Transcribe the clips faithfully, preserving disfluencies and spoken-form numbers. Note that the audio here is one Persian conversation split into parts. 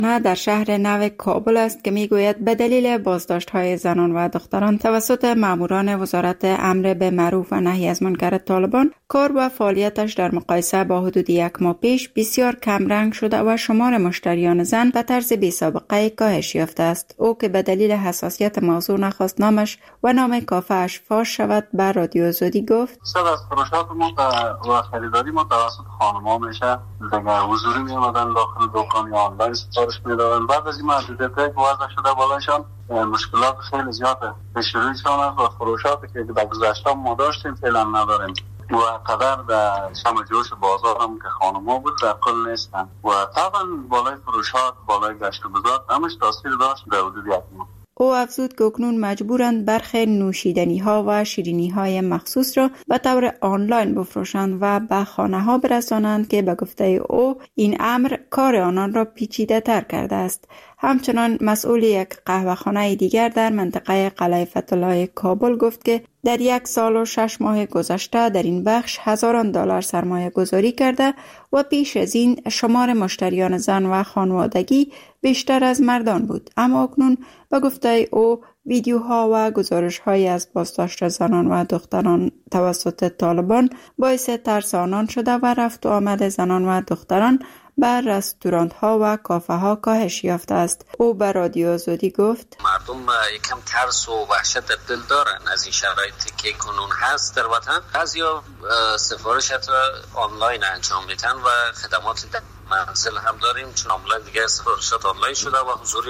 نه در شهر نو کابل است که میگوید به دلیل بازداشت‌های زنان و دختران توسط ماموران وزارت امر به معروف و نهی از منکر طالبان، کار و فعالیتش در مقایسه با حدود یک ماه پیش بسیار کمرنگ شده و شمار مشتریان زن به طرز بی سابقه کاهش یافته است. او که به دلیل حساسیت موضوع نخواست نامش و نام کافه‌اش فاش شود، به رادیو آزادی گفت: صد از فروشات ما و خریداری ما توسط خانم‌ها میشه، دیگه حضوری میامدن داخل دکان یا آنلاین سفارش میدادن. بعد از این محدودیت که وضع شده بالاشان مشکلات خیلی زیاده. تشریحشان است و فروشاتی که در گذشته ما داشتیم فعلا نداریم و قدر در شم جوش بازار هم که خانم‌ها بود در کل نیستن و طبعا بالای فروشات، بالای گشت و گذار همش تاثیر داشت در حدود یک ماه. او افزود که اکنون مجبورند برخی نوشیدنی ها و شیرینی های مخصوص را به طور آنلاین بفروشند و به خانه ها برسانند که به گفته او این امر کار آنان را پیچیده تر کرده است. همچنان مسئول یک قهوه‌خانه دیگر در منطقه قلعه فتح‌الله کابل گفت که در یک سال و شش ماه گذشته در این بخش هزاران دلار سرمایه گذاری کرده و پیش از این شمار مشتریان زن و خانوادگی بیشتر از مردان بود. اما اکنون به گفته او ویدیوها و گزارش‌های از بازداشت زنان و دختران توسط طالبان باعث ترس آنان شده و رفت و آمد زنان و دختران بر رستوران ها و کافه ها کاهش یافته است. او به رادیو آزادی گفت: مردم یکم ترس و وحشت در دل دارن از این شرایطی که کنون هست در وطن. بعضیا سفارش آنلاین انجام میدن و خدمات در منزل هم داریم، چون آنلاین دیگه سفارشات آنلاین شده و حضور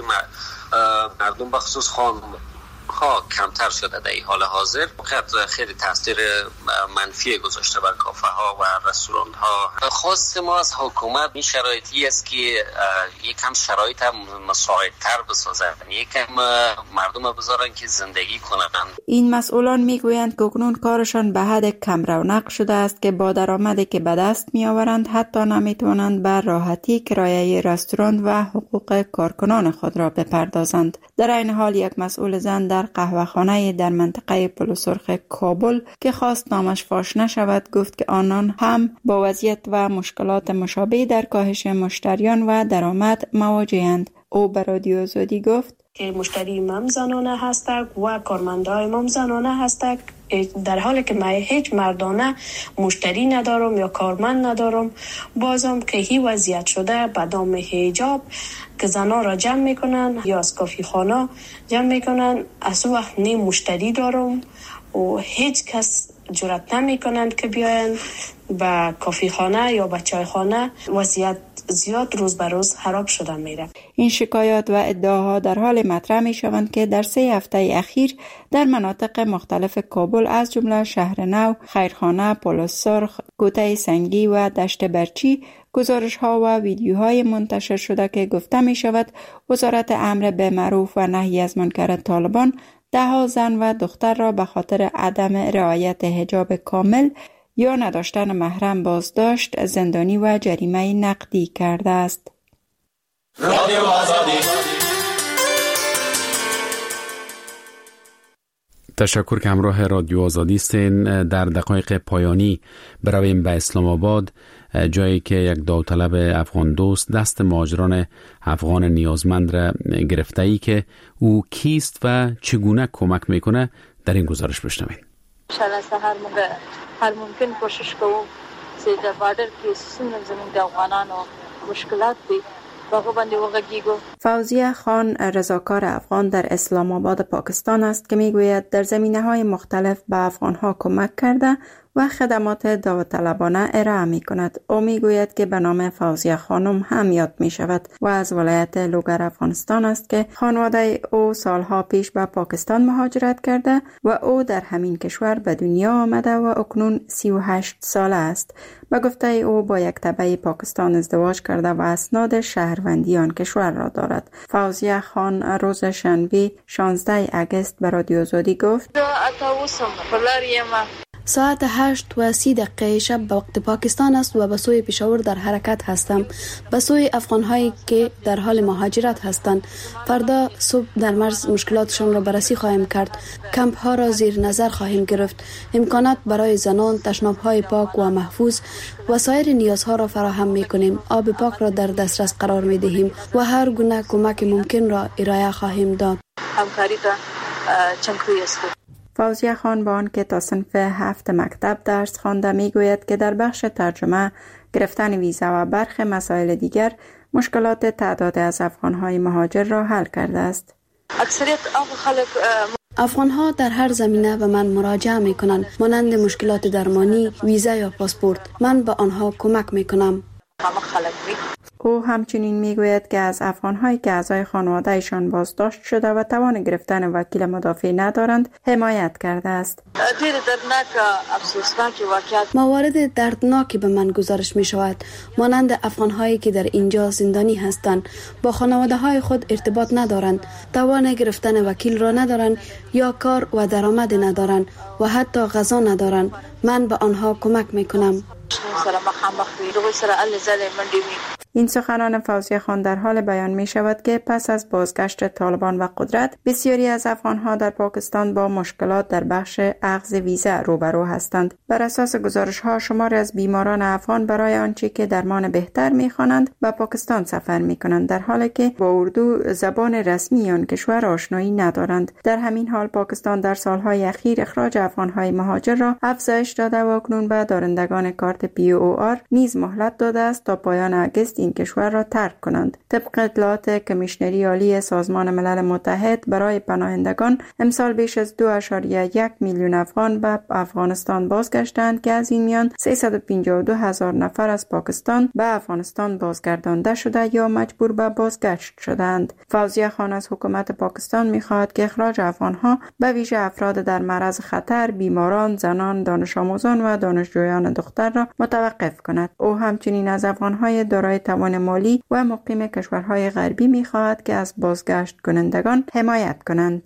مردم بخصوص خانم ها کمتر شده در این حال حاضر. خیلی تاثیر منفی گذاشته بر کافه ها و رستوران ها. خواست ما از حکومت این شرایطی است که یکم شرایط مساعدتر بسازن، یکم مردم بذارن که زندگی کنن. این مسئولان میگویند که اکنون کارشان به حد کم رونق شده است که با درآمدی که به دست میآورند حتی نمیتوانند بر راحتی کرایه رستوران و حقوق کارکنان خود را بپردازند. در این حال یک مسئول زن در قهوه‌خانه در منطقه پل سرخ کابل که خواست نامش فاش نشود گفت که آنان هم با وضعیت و مشکلات مشابه در کاهش مشتریان و درآمد مواجه‌اند. او به رادیو آزادی گفت که مشتری مم زنانه هستند و کارمندای مم زنانه هستند، در حالی که من هیچ مردانه مشتری ندارم یا کارمند ندارم. بازم که هی وضعیت شده به دام حجاب که زنان را جمع میکنن یا از کافی خانه جمع میکنن، از وقت نی مشتری دارم و هیچ کس جرأت نمیکنند که بیاین به کافی خانه یا به چای خانه. وضعیت زیاد روز به روز خراب شده میره. این شکایات و ادعاها در حال مطرح می شوند که در سه هفته اخیر در مناطق مختلف کابل از جمله شهر نو، خیرخانه، پل سرخ، کوته سنگی و دشت برچی گزارش ها و ویدیوهای منتشر شده که گفته می شود وزارت امر به معروف و نهی از منکر طالبان ده ها زن و دختر را به خاطر عدم رعایت حجاب کامل یا نداشتن محرم بازداشت، زندانی و جریمه نقدی کرده است. رادیو آزادی. تشکر که همراه رادیو آزادی هستین. در دقایق پایانی برویم به اسلام آباد، جایی که یک داوطلب افغان دوست دست مهاجران افغان نیازمند را گرفته ای که او کیست و چگونه کمک میکنه در این گزارش بشنوید. انشاءالله هر موقع هر ممکن کوشش کوو چې د بارډر کې څنګه زموږ د افغانانو مشکلات دي هغه باندې وغږیږو. فوزیه خان رضاکار افغان در اسلام آباد پاکستان است که میگوید در زمینه‌های مختلف به افغان‌ها کمک کرده و خدمات داوطلبانه ارائه می کند. او می گوید که به نام فوزیه خانم هم یاد می شود و از ولایت لوگر افغانستان است که خانواده او سالها پیش به پاکستان مهاجرت کرده و او در همین کشور به دنیا آمده و اکنون سی و هشت ساله است. به گفته او با یک تبع پاکستان ازدواج کرده و اسناد شهروندی آن کشور را دارد. فوزیه خان روز شنبه شانزده اگست به رادیو آزادی گفت: ساعت هشت و سی دقیقه شب به وقت پاکستان است و به سوی پشاور در حرکت هستم، به سوی افغان هایی که در حال مهاجرت هستند. فردا صبح در مرز مشکلاتشان را بررسی خواهیم کرد، کمپ ها را زیر نظر خواهیم گرفت، امکانات برای زنان، تشناب های پاک و محفوظ و سایر نیازها را فراهم می کنیم. آب پاک را در دسترس قرار می دهیم و هر گونه کمک ممکن را ارائه خواهیم داد. همکاری تا چنگوی است. فوزیه خان با آنکه تا صنف هفت مکتب درس خوانده میگوید که در بخش ترجمه، گرفتن ویزا و برخی مسائل دیگر مشکلات تعداد از افغان‌های مهاجر را حل کرده است. اکثریت خلک افغان‌ها در هر زمینه به من مراجعه می‌کنند، مانند مشکلات درمانی، ویزا یا پاسپورت. من به آنها کمک می‌کنم. او همچنین میگوید که از افغان‌هایی که اعضای خانواده‌شان بازداشت شده و توان گرفتن وکیل مدافع ندارند حمایت کرده است. دیر دردناک افسوسناک واقعیت موارد دردناکی به من گزارش می شود، مانند افغان‌هایی که در اینجا زندانی هستند، با خانواده‌های خود ارتباط ندارند، توان گرفتن وکیل را ندارند یا کار و درآمد ندارند و حتی غذا ندارند. من به آنها کمک می‌کنم. این سخنان فوزیه خان در حال بیان می شود که پس از بازگشت طالبان و قدرت، بسیاری از افغان‌ها در پاکستان با مشکلات در بخش اخذ ویزا روبرو هستند. بر اساس گزارش‌ها، شماری از بیماران افغان برای آنچه که درمان بهتر می‌خوانند به پاکستان سفر می‌کنند، در حالی که با اردو زبان رسمی آن کشور آشنایی ندارند. در همین حال پاکستان در سال‌های اخیر اخراج افغان‌های مهاجر را افزایش داده و اکنون به دارندگان کارت پی او آر نیز مهلت داده است تا پایان اگست این کشور را ترک کنند. طبق اطلاعات کمیشنری عالی سازمان ملل متحد برای پناهندگان، امسال بیش از دو ممیز یک میلیون افغان به افغانستان بازگشتند که از این میان سیصد و پنجاه و دو هزار نفر از پاکستان به افغانستان بازگردانده شده یا مجبور به بازگشت شدند. فوزیه خان از حکومت پاکستان می‌خواهد که اخراج افغان‌ها، به ویژه افراد در معرض خطر، بیماران، زنان، دانش آموزان و دانشجویان دختر را متوقف کند. او همچنین از افغان‌های دارای توان مالی و مقیم کشورهای غربی می‌خواهد که از بازگشت کنندگان حمایت کنند.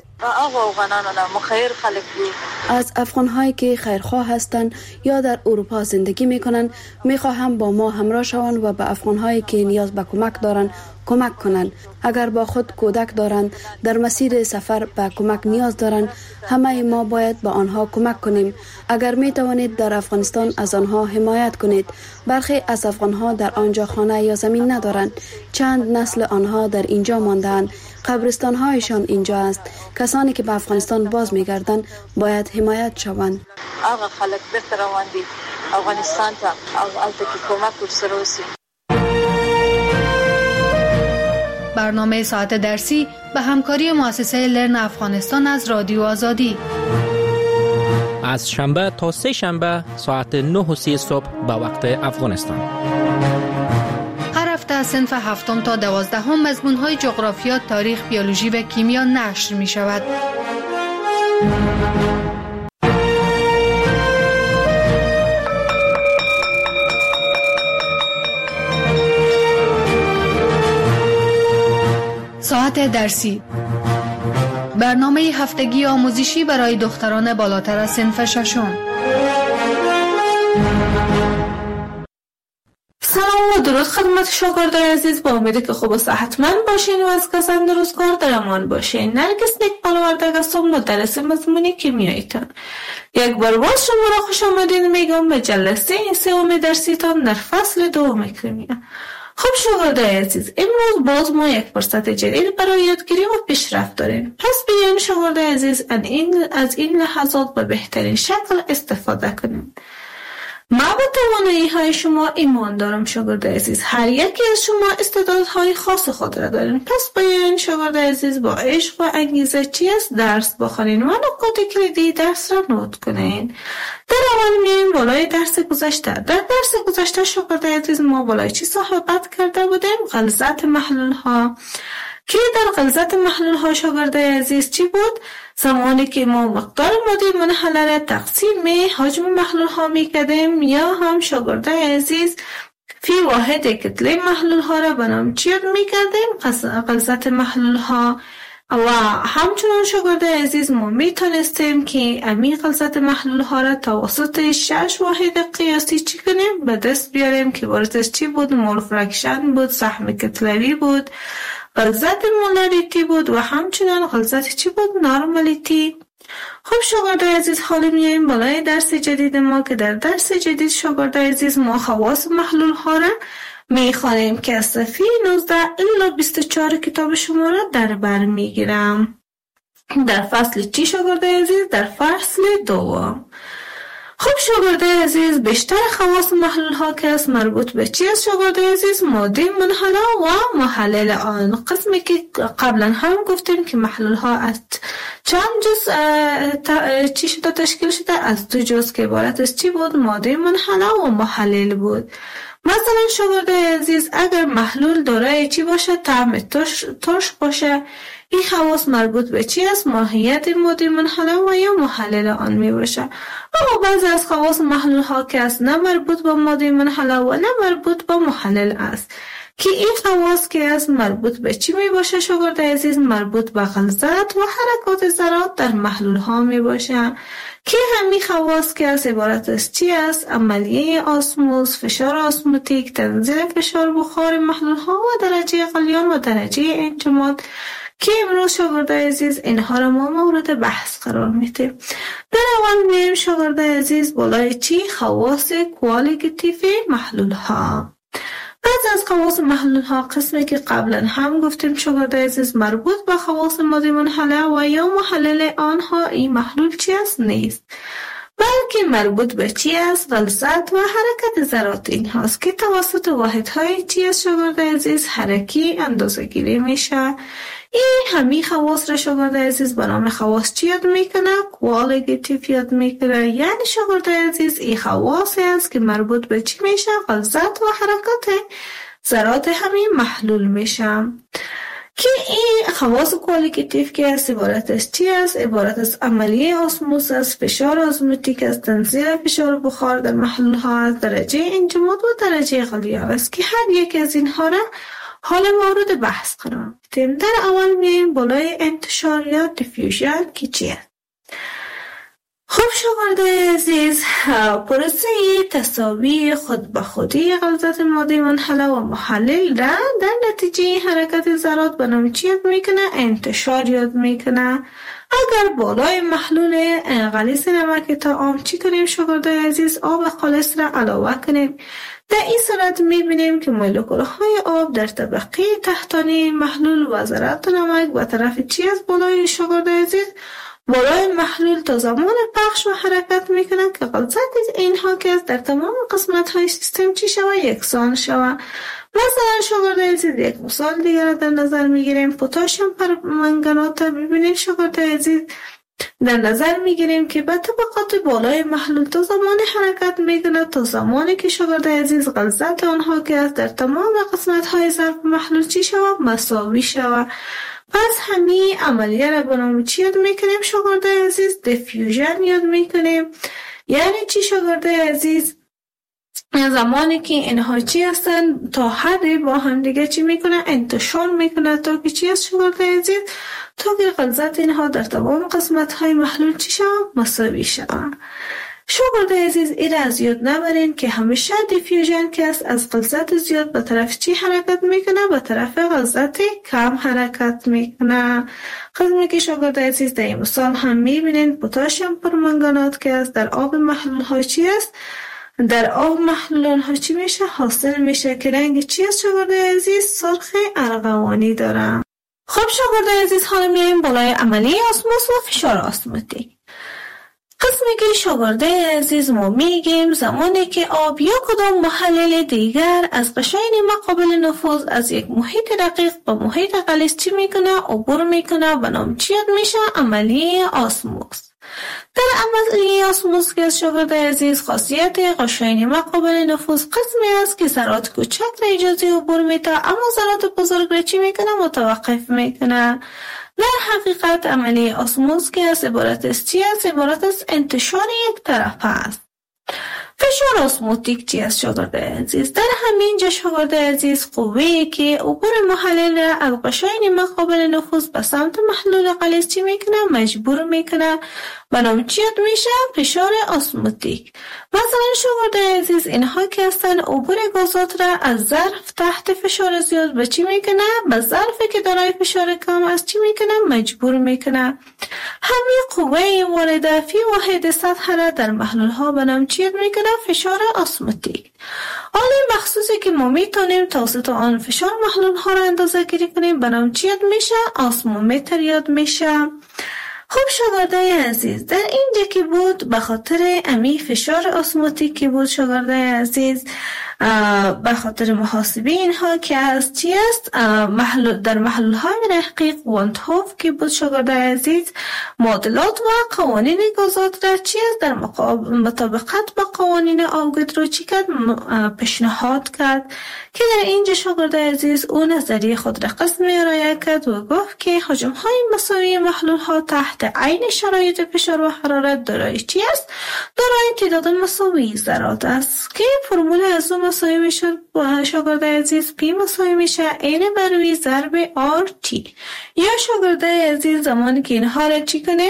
از افغان‌هایی که خیرخواه هستند یا در اروپا زندگی می‌کنند، می‌خواهم با ما همراه شوند و به افغان‌هایی که نیاز به کمک دارند کمک کنند. اگر با خود کودک دارند، در مسیر سفر به کمک نیاز دارند، همه ما باید به آنها کمک کنیم. اگر می توانید در افغانستان از آنها حمایت کنید. برخی از افغانها در آنجا خانه یا زمین ندارند. چند نسل آنها در اینجا مانده‌اند. قبرستان‌هایشان اینجا است. کسانی که به افغانستان باز می‌گردند باید حمایت شوند. آقا خلک بهتر واندی افغانستان ته او الته کې کمک ورسره. برنامه ساعت درسی به همکاری مؤسسه لرن افغانستان از رادیو آزادی. از شنبه تا سه شنبه ساعت نه و سی صبح به وقت افغانستان. هر هفته صنف هفتم تا دوازدهم مضمون‌های جغرافیا، تاریخ، بیولوژی و کیمیا نشر می شود. ساعت درسی، برنامه هفتگی آموزشی برای دختران بالاتر از صنف ششم. سلام و درود خدمت شاگردای عزیز، با امید که خوب و صحتمند باشین و از کسان درستکار در امان باشین. نرگس نیک پالوردگ هستم، مدرس مضمون کیمیایتان. یک بار باز شما را خوش آمدین میگم به جلسه این سوم درسیتان در فصل دوم کیمیا. خب شاگردای عزیز، امروز باز ما یک فرصت جدید برای یادگیری و پیشرفت داریم. پس بیاین شاگردای عزیز از این از این لحظات به بهترین شکل استفاده کنیم. ما به توانایی های شما ایمان دارم شاگردای عزیز. هر یکی از شما استعدادهای خاص خود را دارین. پس بیاین شاگردای عزیز با عشق و انگیزه چی است درس بخونین و نکات کلیدی درس را نوت کنین. در اول میایم بالای درس گذشته. در درس گذشته شاگردای عزیز ما بالای چی صحبت کرده بودیم؟ غلظت محلول ها. که در غلظت محلول ها شاگردای عزیز چی بود؟ زمانی که ما مقدار مادی منحله را تقسیم حجم محلول ها می کردیم یا هم شاگردای عزیز فی واحد کتله محلول ها را به نام چی یاد می کردیم؟ غلظت محلول ها. و همچنان شاگردای عزیز ما میتونستیم که امی غلظت محلول ها را توسط شش واحد قیاسی چی کنیم به دست بیاریم که عبارت چی بود؟ مول فرکشن بود، سهم کتلوی بود، غلظت مولاریتی بود و همچنان غلظت چی بود؟ نارمالیتی. خب شاگردای عزیز حالا میایم بالای درس جدید ما که در درس جدید شاگردای عزیز ما خواص محلول ها را میخوانیم که از صفحه نوزده الی بیست و چهار کتاب شما را در بر میگیرم. در فصل چی شاگردای عزیز؟ در فصل دوم. خب شاگردای عزیز بیشتر خواص محلول ها که است مربوط به چی است شاگردای عزیز؟ ماده منحله و محلل آن. قسمی که قبلا هم گفتیم که محلول ها از چند جز چی شده تشکیل شده؟ از دو جز که عبارت از چی بود؟ ماده منحله و محلل بود. مثلا شاگردای عزیز اگر محلول دارای چی باشه؟ طعم ترش, ترش باشه، این خواص مربوط به چی است؟ ماهیت ماده منحله و یا محلل آن می باشه. اما بعضی از خواص محلول ها که است نه مربوط به ماده منحله و نه مربوط به محلل است که این خواص که است مربوط به چی می باشه شاگردای عزیز؟ مربوط به غلظت و حرکات ذرات در محلول ها می باشه که همین خواص که است عبارت از چی است؟ عملیه آسموز، فشار آسموتیک، تنزیل فشار بخار محلول ها و درجه غلیان و درجه انجماد که امروز شاگردای عزیز اینها را ما مورد بحث قرار میدیم. در اول میایم شاگردای عزیز بالای چی؟ خواص کوالیتیتیو محلول ها. بعضی از خواص محلول ها قسمی که قبلا هم گفتیم شاگردای عزیز مربوط به خواص ماده منحله و یا محلل آنها این محلول چی است؟ نیست، بلکه مربوط به چی است؟ غلظت و حرکت ذرات این هاست که توسط واحدهای چی است شاگردای عزیز؟ حرکی اندازه گیری میشه. این همین خواص را شاگردای عزیز به نام خواص چی یاد میکنه؟ کوالیتیتیو یاد میکنه. یعنی شاگردای عزیز این خواصی است که مربوط به چی میشه؟ غلظت و حرکت ذرات همین محلول میشه. که این خواص کوالیتیتیو که است عبارت از چی است؟ عبارت از عملیه آسموز است، فشار آزموتیک است، تنزیل فشار بخار در محلول ها است، درجه انجماد و درجه غلیان است که هر یک از اینها را حال مورد بحث قرار میدیم. در اول میایم بالای انتشار یا دیفیوژن که چیه؟ خب شاگردای عزیز پروسه تساوی خود به خودی غلظت ماده منحله و محلل را در نتیجه حرکت ذرات به نام چی یاد میکنه؟ انتشار یاد میکنه. اگر بالای محلول غلیظ نمک طعام چی کنیم شاگردای عزیز؟ آب خالص را علاوه کنیم. در این صورت میبینیم که مولکول های آب در طبقه تحتانی محلول و ذرات نمک به طرف چی از بالای شاگردای عزیز؟ بالای محلول تا زمان پخش و حرکت میکنن که غلظت اینها که در تمام قسمت های سیستم چی شوه؟ یکسان شوه. مثلا شاگردای عزیز یک مثال دیگر در نظر میگیریم. پتاسیم پرمنگنات ببینید شاگردای عزیز در نظر میگیریم که به طبقات بالای محلول تا زمان حرکت میکنه تا زمانی که شاگردای عزیز غلظت آنها که در تمام قسمت های ظرف محلول چی شوه؟ مساوی شوه. پس همین عملیه را به نام چی یاد میکنیم شاگردای عزیز؟ دیفیوژن یاد میکنیم. یعنی چی شاگردای عزیز؟ زمانی که اینها چی هستن تا حدی با هم دیگه چی میکنه؟ انتشار میکنه تا که چی هست شاگردای عزیز؟ تا که غلظت اینها در تمام قسمت های محلول چی شوه؟ مساوی شوه. شاگردای عزیز این را از یاد نبرین که همیشه دیفیوژن که است از غلظت زیاد به طرف چی حرکت میکنه؟ به طرف غلظت کم حرکت میکنه. قسمی که شاگردای عزیز در این مثال هم میبینین پتاسیم پرمنگنات که است در آب محلول ها چی است؟ در آب محلول ها چی میشه؟ حاصل میشه که رنگ چی است شاگردای عزیز؟ سرخ ارغوانی داره. خب شاگردای عزیز حالا میایم بالای عملیه آسموز و فشار آسموتیک. قسمی که شاگردای عزیز ما میگیم زمانی که آب یا کدام محلل دیگر از قشاین مقابل نفوذ از یک محیط دقیق به محیط غلیظ چی میکنه؟ عبور میکنه به نام چی یاد میشه؟ عملیه آسموز. در عملیه آسموز که از شاگردای عزیز خاصیت قشاین مقابل نفوذ قسمی است که ذرات کوچک را اجازه عبور میده اما ذرات بزرگ را چی میکنه؟ متوقف میکنه. در حقیقت عملیه آسموز که از عبارت از چی است؟ عبارت از انتشار یک طرف است. فشار اسموتیک چی است شاگرد عزیز؟ در همین جا شاگرد عزیز قوه‌ای که عبور محلل را از قشاین مقابل نفوذ به سمت محلول غلیظ چی میکنه؟ مجبور میکنه. بنام چی یاد میشه؟ فشار اسموتیک. مثلا شاگرد عزیز اینها که هستن عبور گازات را از ظرف تحت فشار زیاد به چی میکنه؟ به ظرفی که دارای فشار کم است چی میکنه؟ مجبور میکنه. همین قوه وارده فی واحد سطح را در محلول ها بنام چی یاد میکنه؟ فشار اسموتیک. حالا مخصوصی که ما میتونیم توسط آن فشار محلول ها را اندازه گیری کنیم بنام چی یاد میشه؟ اسمومتر یاد میشه. خب شاگردای عزیز در اینجا که بود به خاطر امی فشار اسموتیک که بود شاگردای عزیز به خاطر محاسبه اینها که از چی است محلول در محلول های رقیق وانتهوف که بود شاگردای عزیز معادلات و قوانین گازات را چی است در مطابقت با قوانین آوگودرو چی کرد پیشنهاد کرد که در اینجا شاگردای عزیز او نظریه خود را قسمی ارائه کرد و گفت که حجم های مساوی محلول ها تحت عین شرایط فشار و حرارت دارای چی است؟ دارای تعداد مساوی ذرات است که فرمول از اون مساوی میشه شاگردای عزیز پی مساوی میشه این بر وی ضرب آر تی. یا شاگردای عزیز زمانی که اینها را چی کنیم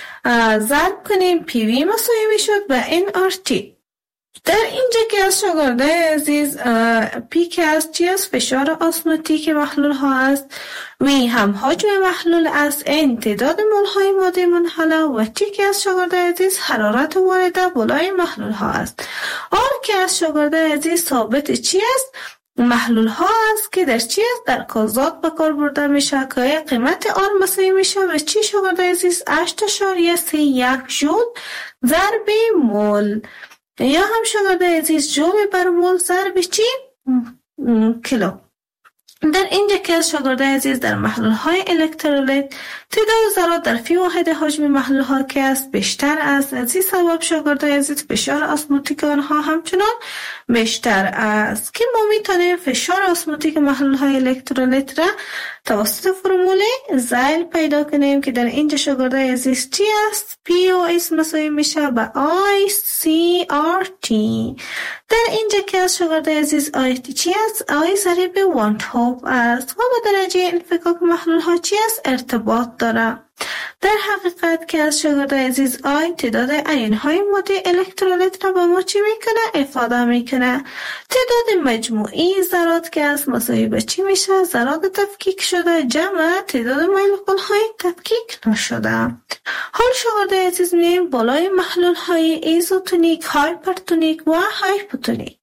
ضرب کنیم پی وی مساوی میشد به این آر تی. در اینجا که از شاگردای عزیز پی که از چی است؟ فشار اسموتیک محلول ها است. وی هم حجم محلول است. این تعداد مول های ماده منحله و تی که از شاگردای عزیز حرارت وارده بالای محلول ها است. آر که از شاگردای عزیز ثابت چی است؟ محلول ها است که در چی است؟ در گازات به کار برده میشه که قیمت آر مساوی میشه و چی شاگردای عزیز؟ هشت اشاریه سه یک جول ضرب مول. یا هم شاگردای عزیز جول بر مول ضرب چی؟ کیلو. در اینجا که از شاگردای عزیز در محلول های الکترولیت تعداد ذرات در فی واحد حجم محلول ها که است بیشتر است. از این سبب شاگردای عزیز فشار اسموتیک آنها همچنان بیشتر است که ما میتونیم فشار اسموتیک محلول های الکترولیت را توسط فرمول زایل پیدا کنیم که در اینجا شاگردای عزیز چی است؟ پی او اس مساوی میشه به آی سی آر تی. در اینجا که از شاگردای عزیز آی تی چی است؟ آی ضریب وانتهوف است و با درجه انفکاک محلول ها چی است؟ ارتباط داره. در حقیقت که از شاگردای عزیز آی تعداد ایون های ماده الکترولیت را به ما چی میکنه؟ افاده میکنه. تعداد مجموعی ذرات که از مساوی به چی میشه؟ ذرات تفکیک شده جمع تعداد مولکول های تفکیک نشده. حال شاگردای عزیز میگیم بالای محلول های ایزوتونیک، هایپرتونیک و هایپوتونیک.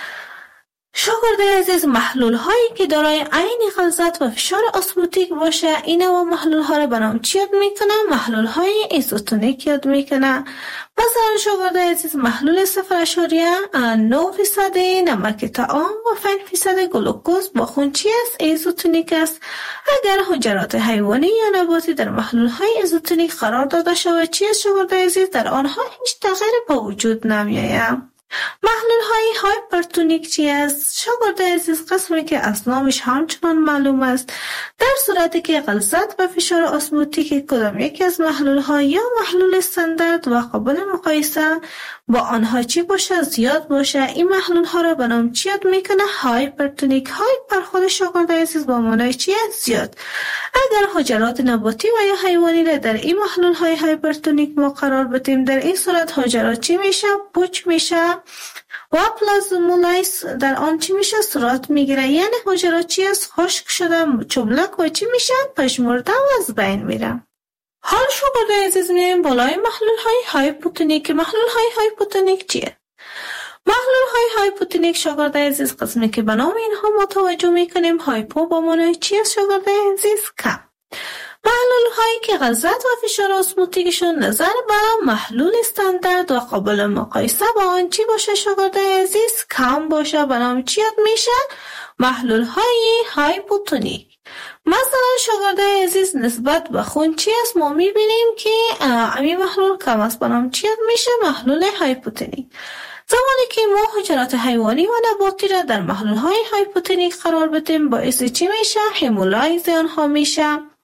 شاگردای عزیز محلول هایی که دارای عین غلظت و فشار اسموتیک باشه این و محلول ها را به نام چی یاد میکنه؟ محلول های ایزوتونیک یاد میکنه. مثلا شاگردای عزیز محلول صفر اشاریه نه فیصد نمک طعام و پنج فیصد گلوکوز با خون چی است؟ ایزوتونیک است. اگر حجرات حیوانی یا نباتی در محلول های ایزوتونیک قرار داده شود چی است شاگردای عزیز؟ در آنها هیچ تغییر به وجود نمیآید. محلول های هایپرتونیک چی است؟ شاگردای عزیز قسمی که از نامش همچنان معلوم است در صورتی که غلظت و فشار اسموتیک کدام یکی از محلول ها یا محلول استاندارد و قابل مقایسه با آنها چی باشه؟ زیاد باشه. این محلول ها را به نام چی یاد میکنه؟ هایپرتونیک. هایپر خود شاگردای عزیز با معنای چی است؟ زیاد. اگر حجرات نباتی و یا حیوانی را در این محلول های هایپرتونیک ما قرار بدیم در این صورت حجرات چی میشه؟ پوچ میشه و پلازمولیز در آن چی میشه؟ صورت میگیره. یعنی حجرات چی است؟ خشک شده چبلک و چی میشه؟ پژمرده و از بین میره. حال شاگردای عزیز میایم بالای محلول های هایپوتونیک. محلول های هایپوتونیک چیه؟ محلول های هایپوتونیک شاگردای عزیز قسمی که به نام اینها ما توجه میکنیم هایپو با معنای چی است شاگردای عزیز؟ کم. محلول هایی که غلظت و فشار اسموتیکشون نظر به محلول استاندارد و قابل مقایسه با آن چی باشه شاگردای عزیز؟ کم باشه. به نام چی یاد میشه؟ محلول های هایپوتونیک. مثلا شاگردای عزیز نسبت به خون چی است؟ ما میبینیم که امی محلول کم است. به نام چی یاد میشه؟ محلول هایپوتونیک. زمانی که ما حجرات حیوانی و نباتی را در محلول های هایپوتونیک قرار بدیم باعث چی میشه؟ همولایز آنها میشه.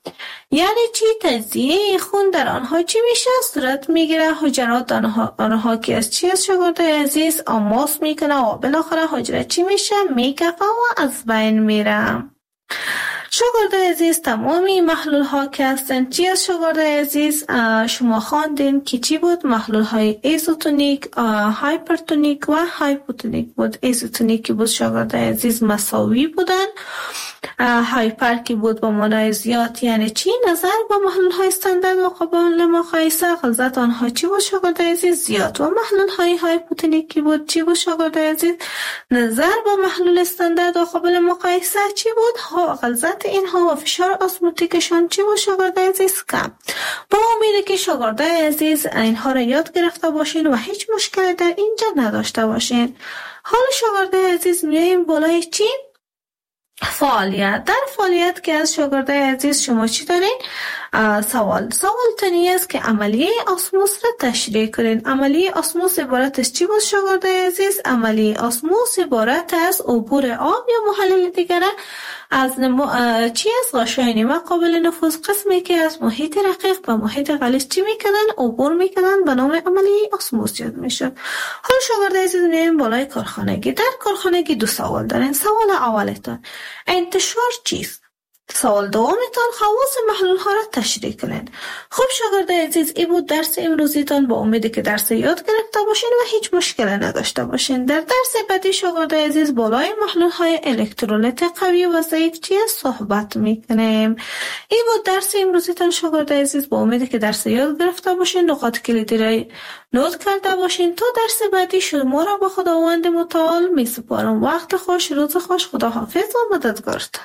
یعنی چی؟ تجزیه خون در آنها چی میشه؟ صورت میگیره. حجرات آنها, آنها که از چی از شاگردای عزیز آماس میکنه و بالاخره حجره چی میشه؟ میکفه و از بین میره. شاگردای عزیز تمامی محلول ها که هستن چی از شاگردای عزیز شما خواندین که چی بود؟ محلول های ایزوتونیک، هایپرتونیک و هایپوتونیک بود. ایزوتونیک که بود شاگردای عزیز مساوی بودن، هایپر که بود با معنای زیاد یعنی چی؟ نظر با محلول های استاندارد و قابل مقایسه غلظت آنها چی بود شاگردای عزیز؟ زیاد. و محلول های هایپوتونیک که بود چی بود شاگردای عزیز؟ نظر با محلول استاندارد و قابل مقایسه چی بود؟ غلظت اینها و فشار اسموتیکشان چی بود شاگردای عزیز؟ کم. با امید که شاگردای عزیز اینها را یاد گرفته باشین و هیچ مشکلی در اینجا نداشته باشین. حالا شاگردای عزیز میایم بالای چی؟ فعالیت. در فعالیت که از شاگردای عزیز شما چی دارین؟ سوال سوال تنی است که عملیه اسموس را تشریح کنین. عملیه اسموس عبارت از چی بود شاگردای عزیز؟ عملیه اسموس عبارت از عبور آب یا محلل دیگر از نمو... چی از غشای نیمه قابل نفوذ، قسمی که از محیط رقیق به محیط غلیظ چی میکنن؟ عبور میکنن، به نام عملیه اسموس یاد میشه. حالا شاگردای عزیز میایم بالای کارخانگی. در کارخانگی دو سوال دارین. سوال اولتون انتشار چیست؟ سوال دومتان خواص محلول ها را تشریح کنین. خب شاگردای عزیز این بود درس امروزیتان. با امیدی که درس یاد گرفته باشین و هیچ مشکلی نداشته باشین. در درس بعدی شاگردای عزیز بالای محلول های الکترولیت قوی و ضعیف چی صحبت میکنیم. این بود درس امروزیتان شاگردای عزیز. با امیدی که درس یاد گرفته باشین، نقاط کلیدی را نوت کرده باشین. تا درس بعدی شما را به خداوند متعال میسپارم. وقت خوش، روز خوش، خدا حافظ و مددگارتان.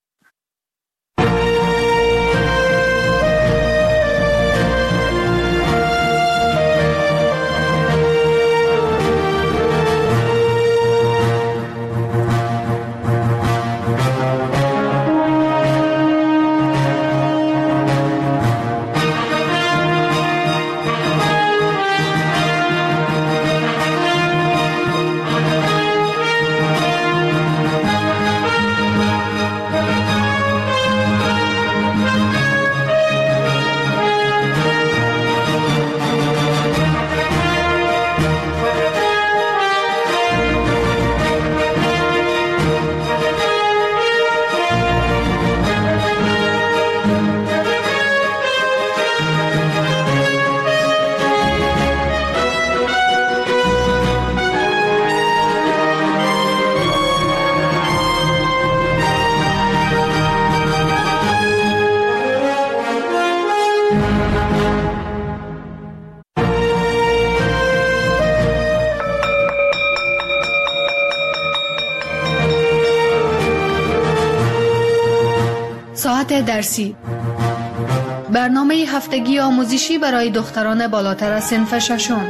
ساعت درسی، برنامه هفتگی آموزشی برای دختران بالاتر از صنف ششم.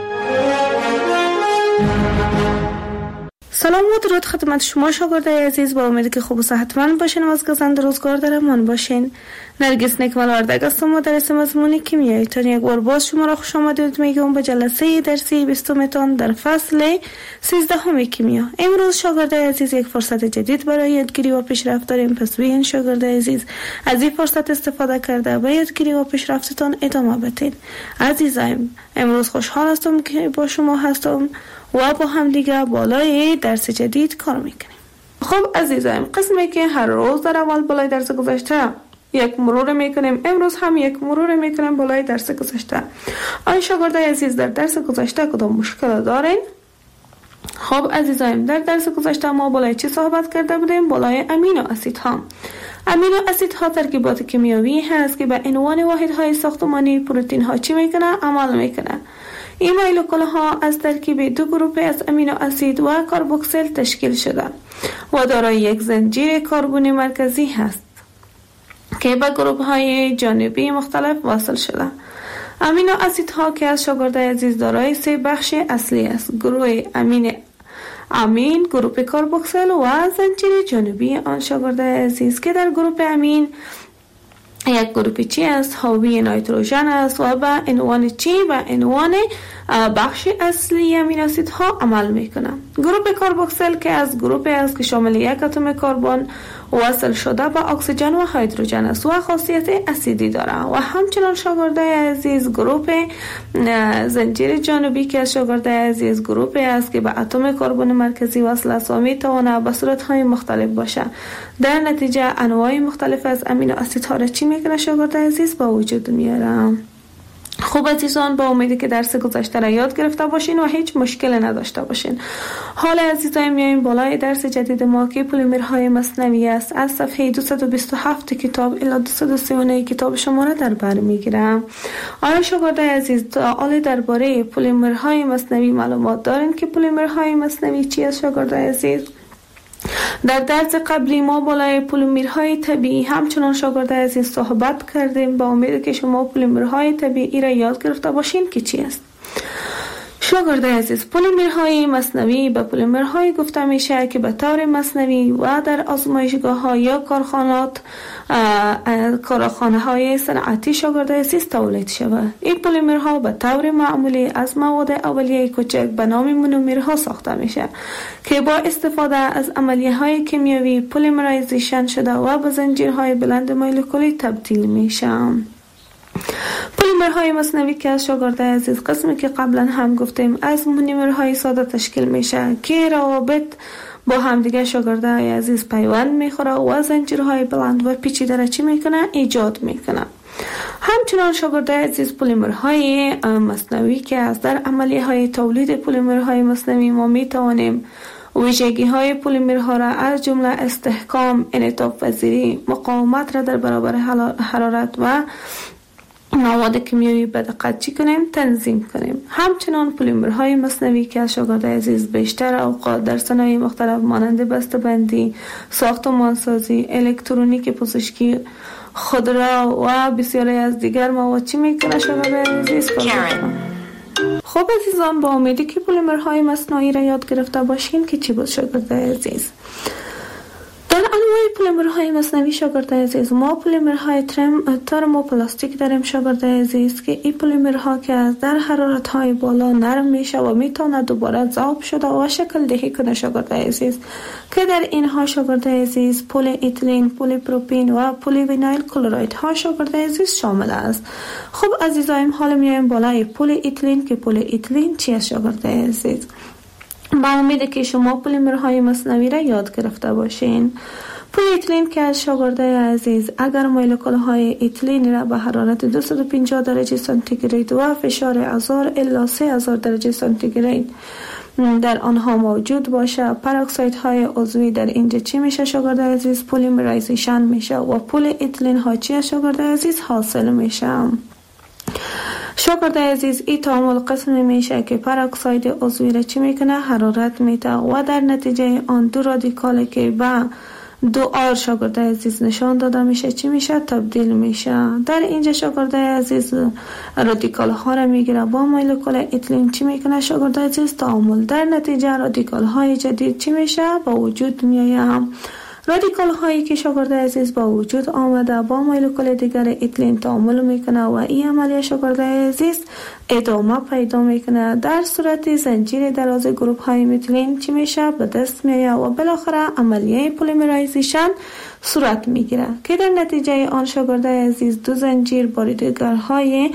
سلام و درود خدمت شما شاگردای عزیز. با امیدی که خوب و صحتمند باشین و از گزند روزگار در امان باشین. نرگس نکمل وردگ هستم، مدرس مضمون کیمیایی تان. یک بار باز شما را خوش آمدید میگم به جلسه درسی بیستمتان در فصل سیزدهم کیمیا. امروز شاگردای عزیز یک فرصت جدید برای یادگیری و پیشرفت داریم. پس بیاین شاگردای عزیز از این فرصت استفاده کرده به یادگیری و پیشرفتتان ادامه بدین. عزیزایم امروز خوشحال هستم که با شما هستم و با هم دیگه بالای درس جدید کار میکنیم. خب عزیزایم، قسمی که هر روز در اول بالای درس گذشته یک مرور میکنیم، امروز هم یک مرور میکنیم بالای درس گذشته. آیا شاگردای عزیز در درس گذشته کدام مشکل دارین؟ خب عزیزایم، در درس گذشته ما بالای چی صحبت کرده بودیم؟ بالای امینو اسیدها. امینو اسیدها ترکیبات کیمیایی هست که به عنوان واحدهای ساختمانی پروتئین ها چی میکنه؟ عمل میکنه. این مولکول ها از ترکیب دو گروه از امینو اسید و کربوکسیل تشکیل شده و دارای یک زنجیر کربنی مرکزی هست که به گروه های جانبی مختلف واصل شده. امینو اسیدها که از شاگردای عزیز دارای سه بخش اصلی است: گروه امین امین، گروه کربوکسیل و زنجیر جانبی آن شاگردای عزیز که در گروه امین یک گروه چی است؟ حاوی نیتروژن است و به عنوان چی؟ به عنوان بخش اصلی امینو اسیدها عمل میکنه. گروه کربوکسیل که از گروه است که شامل یک اتم کربن وصل شده به اکسیژن و هیدروژن است و خاصیت اسیدی داره. و همچنان شاگردای عزیز گروپ زنجیر جانبی که از شاگردای عزیز گروپی است که به اتم کربن مرکزی وصل است و میتونه به صورت‌های مختلف باشه. در نتیجه انواع مختلف از امینو اسیدها را چی میکنه شاگردای عزیز به وجود میاره. خوب عزیزان، با امیدی که درس گذشته را یاد گرفته باشین و هیچ مشکل نداشته باشین. حال عزیزان میایم بالای درس جدید ما که پلیمرهای مصنوعی است. از صفحه دویست و بیست و هفت کتاب الی دویست و سی و نه کتاب شما را در بر میگیرم. آیا شاگردان عزیز سوالی درباره پلیمرهای مصنوعی معلومات دارین که پلیمرهای مصنوعی چی است شاگردان عزیز؟ در درس قبلی ما بالای پلیمرهای طبیعی همچنان شاگردان عزیز صحبت کردیم. با امید که شما پلیمرهای طبیعی را یاد گرفته باشین که چی است. شاگردان عزیز، پلیمرهای مصنوعی به پلیمرهای گفته میشه که به طور مصنوعی و در آزمایشگاه ها یا کارخانات کارخانه های صنعتی شاگردان عزیز تولید شود. این پلیمرها به طور معمولی از مواد اولیه کوچک به نام مونومرها ساخته میشه که با استفاده از عملیه های کیمیایی پلیمرایزیشن شده و به زنجیرهای بلند مولکولی تبدیل میشه. پلیمرهای مصنوعی که از شاگردان عزیز قسمی که قبلا هم گفتیم از مونومرهای ساده تشکیل میشه که روابط با همدیگه شاگردان عزیز پیوند میخوره و زنجیرهای بلند و پیچیده را چی میکنه؟ ایجاد میکنه. همچنان شاگردان عزیز پلیمرهای مصنوعی که از در عملیه های تولید پلیمرهای مصنوعی ما میتوانیم ویژگی های پلیمرها را از جمله استحکام، انعطاف پذیری، مقاومت را در برابر حرارت و مواد کیمیایی به دقت چی کنیم؟ تنظیم کنیم. همچنان پلیمرهای مصنوعی که از شاگردان عزیز بیشتر اوقات در صنایع مختلف مانند بسته‌بندی، ساختمانسازی، الکترونیک، پزشکی، خودرو و بسیاری از دیگر مواد چی میکنه شاگردان عزیز؟ خب عزیزان، با امیدی که پلیمرهای مصنوعی را یاد گرفته باشین که چی بود شاگردان عزیز. در انواع پلیمرهای مصنوعی شاگردان عزیز ما پلیمرهای ترموپلاستیک داریم شاگردان عزیز که این پلیمرها که از در حرارت‌های بالا نرم میشه و میتونه دوباره ذوب شده و شکل دهی کنه شاگردان عزیز که در اینها شاگردان عزیز پلی ایتیلین، پلی پروپین و پلی وینایل کلراید ها شاگردان عزیز شامل است. خب عزیزایم، حالا میایم بالای پلی ایتیلین که پلی ایتیلین چی است شاگردان عزیز. با امید که شما پلیمرهای مصنوعی را یاد گرفته باشین. پلی ایتیلین که از شاگردان عزیز اگر مولکول‌های ایتیلین را به حرارت دویست و پنجاه درجه سانتیگراد و فشار هزار الی سه هزار درجه سانتیگراد در آنها موجود باشه، پراکسایدهای عضوی در اینجا چی میشه شاگردان عزیز؟ پلیمرایزیشن میشه و پلی ایتیلین ها چی شاگردان عزیز حاصل میشه. شاگردان عزیز، این تعامل قسمی میشه که پراکساید عضوی را چی میکنه؟ حرارت میده و در نتیجه آن دو رادیکال که با دو آر شاگردان عزیز نشان داده میشه چی میشه؟ تبدیل میشه. در اینجا شاگردان عزیز رادیکال ها را میگیره با مولکول ایتیلین چی میکنه شاگردان عزیز؟ تعامل. در نتیجه رادیکال های جدید چی میشه؟ با وجود میآید. رادیکال هایی که شاگردان عزیز با وجود آمده با مولکول دیگر ایتیلین تعامل میکنه و این عملیه شاگردان عزیز ادامه پیدا میکنه. در صورت زنجیر دراز گروپ های میتیلین چی میشه؟ به دست میآید و بالاخره عملیه پلیمرایزیشن صورت میگیره که در نتیجه آن شاگردان عزیز دو زنجیر باریدگرهای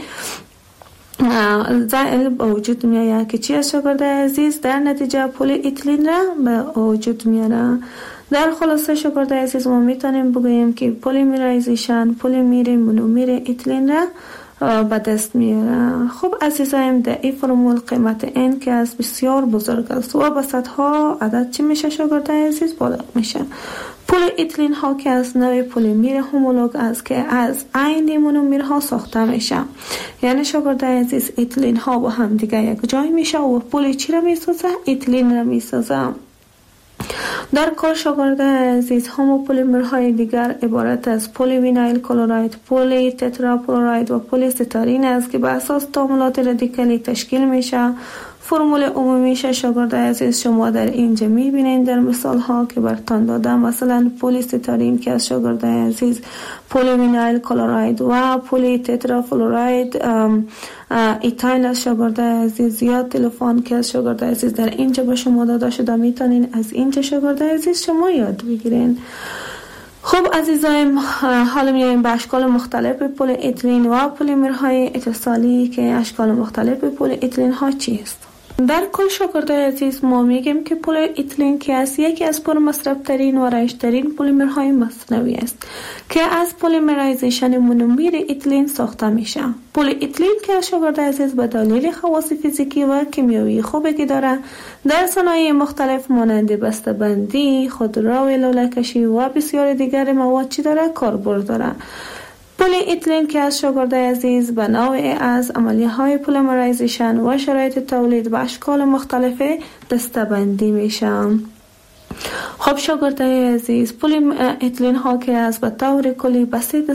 زائل به وجود میآید که چی از شاگردان عزیز؟ در نتیجه پلی ایتیلین را به وجود میاره. در خلاصه شاگردان عزیز ما میتونیم بگوییم که پلیمرایزیشن پلیمر مونومر ایتیلین را به دست میاره. خب عزیزایم، در این فرمول قیمت n که از بسیار بزرگ است و به صدها عدد چی میشه شاگردان عزیز؟ بالغ میشه. پلی ایتیلین ها که از نوع پلیمر هومولوگ است که از عین مونومرها ساخته میشه. یعنی شاگردان عزیز ایتیلین ها با هم دیگه یک جای میشه و پلی چی را میسازه؟ ایتیلین را میسازه. در کار شاگردان عزیز هموپلیمرهای دیگر عبارت از پلی وینایل کلراید، پلی تتراپلوراید و پلی ستارین است که به اساس تعاملات رادیکالی تشکیل میشه. فرمول عمومیش شاگردان عزیز شما در اینجا میبینید در مثال ها که براتون دادم. مثلا پلی ستارین که از شاگردان عزیز پلی وینایل کلراید و پلی تترافلوراید ایتایل از شاگردان عزیز یا تلفن که از شاگردان عزیز در اینجا به شما داده شده میتونین از اینجا شاگردان عزیز شما یاد بگیرین. خب عزیزایم، حالا میایم به اشکال مختلف پلی اتیلین و پلیمرهای اتصالی که اشکال مختلف پلی اتیلین ها چیست؟ در کل شاگردای عزیز ما میگیم که پلی اتیلین که از یکی از پرمصرف ترین و رایج ترین پلیمرهای مصنوعی است که از پلیمرایزیشن مونومر اتیلین ساخته میشه. پلی اتیلین که شاگردای عزیز به دلیل خواص فیزیکی و کیمیایی خوبی که داره در صنایع مختلف مانند بسته‌بندی، خودرو لوله کشی و بسیار دیگر مواد چی داره کاربرد داره. پلی اتیلین که از شاگردای عزیز به نوعی از عملیه های پلیمرایزیشن و شرایط تولید به اشکال مختلف دسته‌بندی میشه. خب شاگردای عزیز، پلی اتیلین ها که از به طور کلی بسیط